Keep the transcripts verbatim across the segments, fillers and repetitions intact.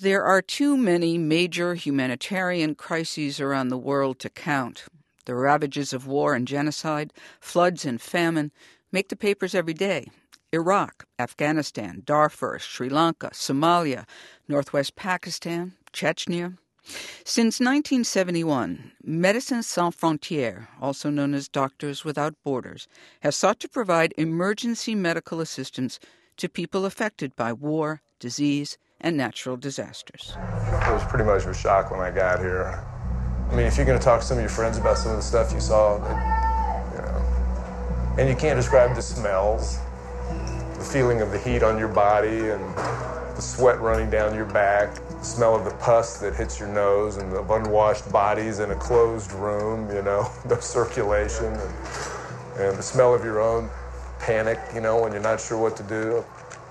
There are too many major humanitarian crises around the world to count. The ravages of war and genocide, floods and famine make the papers every day. Iraq, Afghanistan, Darfur, Sri Lanka, Somalia, northwest Pakistan, Chechnya. Since nineteen seventy-one, Médecins Sans Frontières, also known as Doctors Without Borders, has sought to provide emergency medical assistance to people affected by war, disease, and natural disasters. It was pretty much a shock when I got here. I mean, if you're going to talk to some of your friends about some of the stuff you saw, it, you know, and you can't describe the smells, the feeling of the heat on your body and the sweat running down your back, the smell of the pus that hits your nose and of unwashed bodies in a closed room, you know, no circulation, and, and the smell of your own panic, you know, when you're not sure what to do.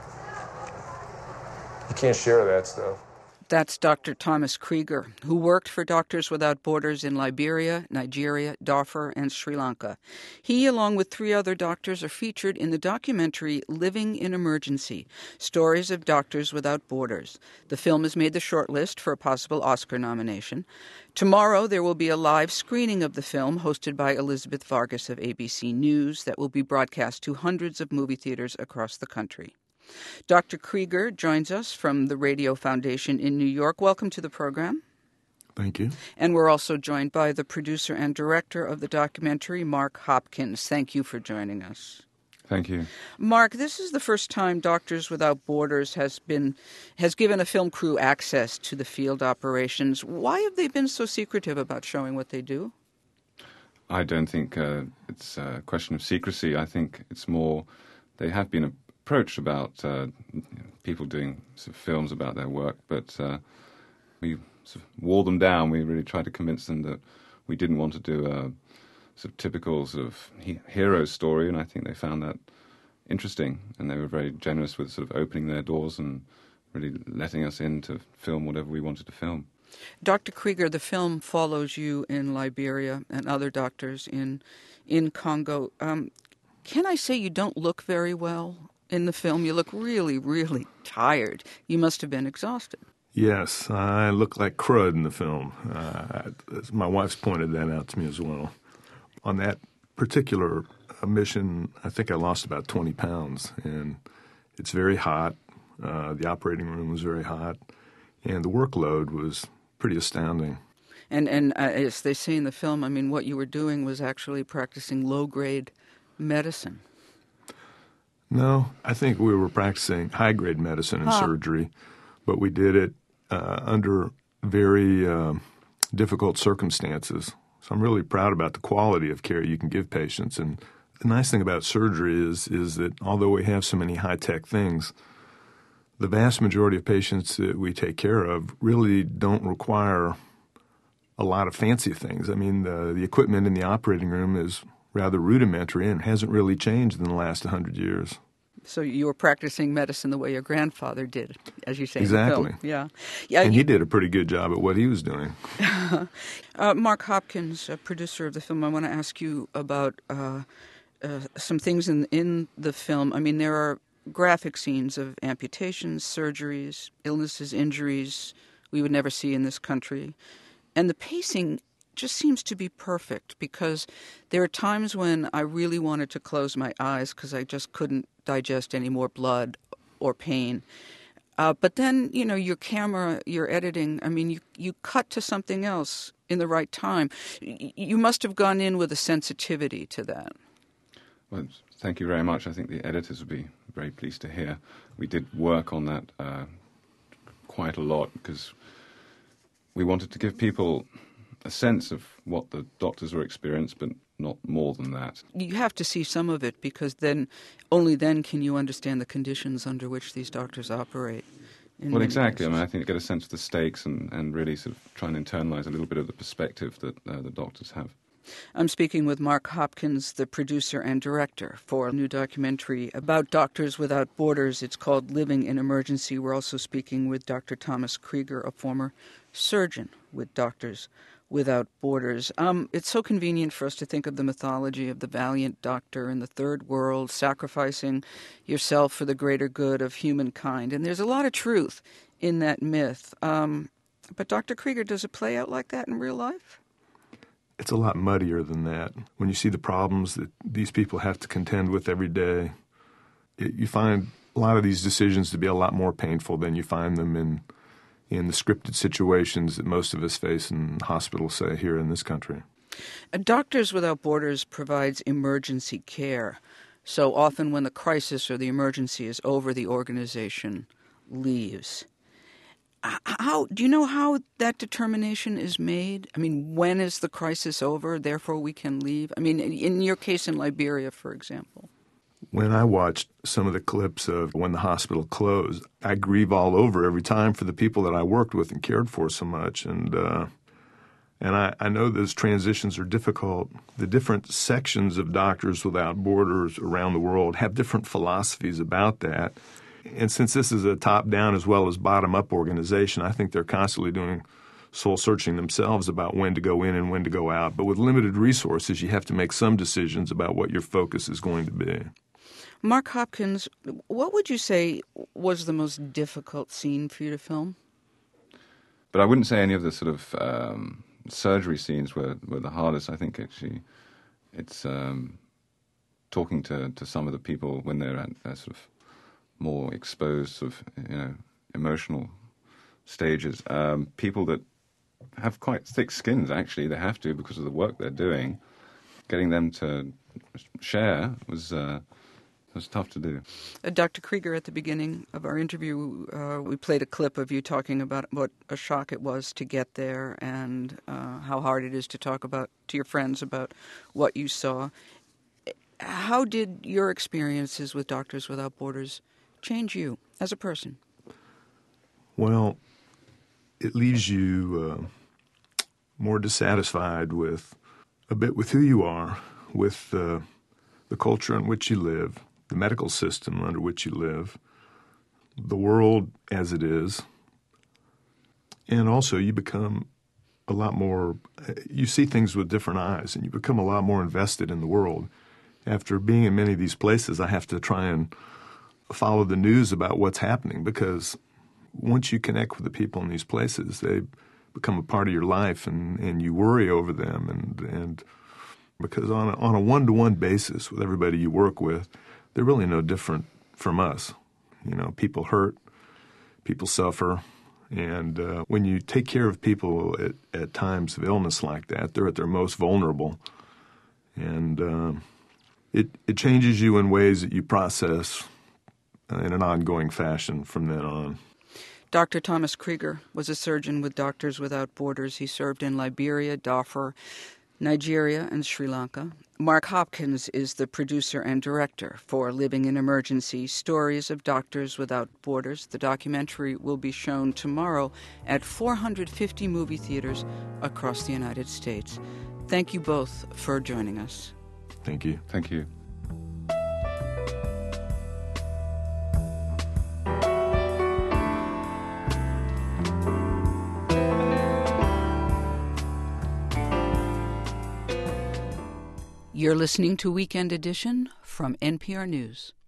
You can't share that stuff. That's Doctor Thomas Krieger, who worked for Doctors Without Borders in Liberia, Nigeria, Darfur, and Sri Lanka. He, along with three other doctors, are featured in the documentary Living in Emergency, Stories of Doctors Without Borders. The film has made the shortlist for a possible Oscar nomination. Tomorrow there will be a live screening of the film hosted by Elizabeth Vargas of A B C News that will be broadcast to hundreds of movie theaters across the country. Doctor Krieger joins us from the Radio Foundation in New York. Welcome to the program. Thank you. And we're also joined by the producer and director of the documentary, Mark Hopkins. Thank you for joining us. Thank you. Mark, this is the first time Doctors Without Borders has been has given a film crew access to the field operations. Why have they been so secretive about showing what they do? I don't think uh, it's a question of secrecy. I think it's more they have been a approach about uh, people doing sort of films about their work, but uh, we sort of wore them down. We really tried to convince them that we didn't want to do a sort of typical sort of he- hero story, and I think they found that interesting, and they were very generous with sort of opening their doors and really letting us in to film whatever we wanted to film. Doctor Krieger, the film follows you in Liberia and other doctors in in Congo. Um, can I say you don't look very well in the film? You look really, really tired. You must have been exhausted. Yes, I look like crud in the film. Uh, my wife's pointed that out to me as well. On that particular mission, I think I lost about twenty pounds, and it's very hot. Uh, the operating room was very hot, and the workload was pretty astounding. And, and uh, as they say in the film, I mean, what you were doing was actually practicing low-grade medicine. No, I think we were practicing high-grade medicine and huh. surgery, but we did it uh, under very uh, difficult circumstances. So I'm really proud about the quality of care you can give patients. And the nice thing about surgery is is that although we have so many high-tech things, the vast majority of patients that we take care of really don't require a lot of fancy things. I mean, the, the equipment in the operating room is rather rudimentary and hasn't really changed in the last one hundred years. So you were practicing medicine the way your grandfather did, as you say exactly. in the film. Yeah. yeah and you, he did a pretty good job at what he was doing. uh, Mark Hopkins, a producer of the film, I want to ask you about uh, uh, some things in, in the film. I mean, there are graphic scenes of amputations, surgeries, illnesses, injuries we would never see in this country. And the pacing just seems to be perfect, because there are times when I really wanted to close my eyes because I just couldn't digest any more blood or pain. Uh, but then, you know, your camera, your editing, I mean, you, you cut to something else in the right time. Y- you must have gone in with a sensitivity to that. Well, thank you very much. I think the editors would be very pleased to hear. We did work on that uh, quite a lot because we wanted to give people a sense of what the doctors were experiencing, but not more than that. You have to see some of it, because then, only then can you understand the conditions under which these doctors operate. Well, exactly. Cases. I mean, I think you get a sense of the stakes and, and really sort of try and internalize a little bit of the perspective that uh, the doctors have. I'm speaking with Mark Hopkins, the producer and director for a new documentary about Doctors Without Borders. It's called Living in Emergency. We're also speaking with Doctor Thomas Krieger, a former surgeon with Doctors Without Borders. Um, it's so convenient for us to think of the mythology of the valiant doctor in the third world, sacrificing yourself for the greater good of humankind. And there's a lot of truth in that myth. Um, but Doctor Krieger, does it play out like that in real life? It's a lot muddier than that. When you see the problems that these people have to contend with every day, it, you find a lot of these decisions to be a lot more painful than you find them in in the scripted situations that most of us face in hospitals, say, here in this country. Doctors Without Borders provides emergency care. So often when the crisis or the emergency is over, the organization leaves. How do you know how that determination is made? I mean, when is the crisis over, therefore we can leave? I mean, in your case in Liberia, for example. When I watched some of the clips of when the hospital closed, I grieve all over every time for the people that I worked with and cared for so much. And uh, and I, I know those transitions are difficult. The different sections of Doctors Without Borders around the world have different philosophies about that. And since this is a top-down as well as bottom-up organization, I think they're constantly doing soul-searching themselves about when to go in and when to go out. But with limited resources, you have to make some decisions about what your focus is going to be. Mark Hopkins, what would you say was the most difficult scene for you to film? But I wouldn't say any of the sort of um, surgery scenes were, were the hardest. I think actually it's um, talking to, to some of the people when they're at their sort of more exposed sort of, you know, emotional stages. Um, people that have quite thick skins, actually, they have to because of the work they're doing. Getting them to share was... Uh, It was tough to do. Uh, Doctor Krieger, at the beginning of our interview, uh, we played a clip of you talking about what a shock it was to get there and uh, how hard it is to talk about to your friends about what you saw. How did your experiences with Doctors Without Borders change you as a person? Well, it leaves you uh, more dissatisfied with a bit with who you are, with uh, the culture in which you live, the medical system under which you live, the world as it is, and also you become a lot more, you see things with different eyes, and you become a lot more invested in the world. After being in many of these places, I have to try and follow the news about what's happening, because once you connect with the people in these places, they become a part of your life, and, and you worry over them, and and because on a, on a one-to-one basis with everybody you work with, they're really no different from us. You know, people hurt, people suffer, and uh, when you take care of people at, at times of illness like that, they're at their most vulnerable, and uh, it it changes you in ways that you process uh, in an ongoing fashion from then on. Doctor Thomas Krieger was a surgeon with Doctors Without Borders. He served in Liberia, Darfur, Nigeria, and Sri Lanka. Mark Hopkins is the producer and director for Living in Emergency, Stories of Doctors Without Borders. The documentary will be shown tomorrow at four hundred fifty movie theaters across the United States. Thank you both for joining us. Thank you. Thank you. You're listening to Weekend Edition from N P R News.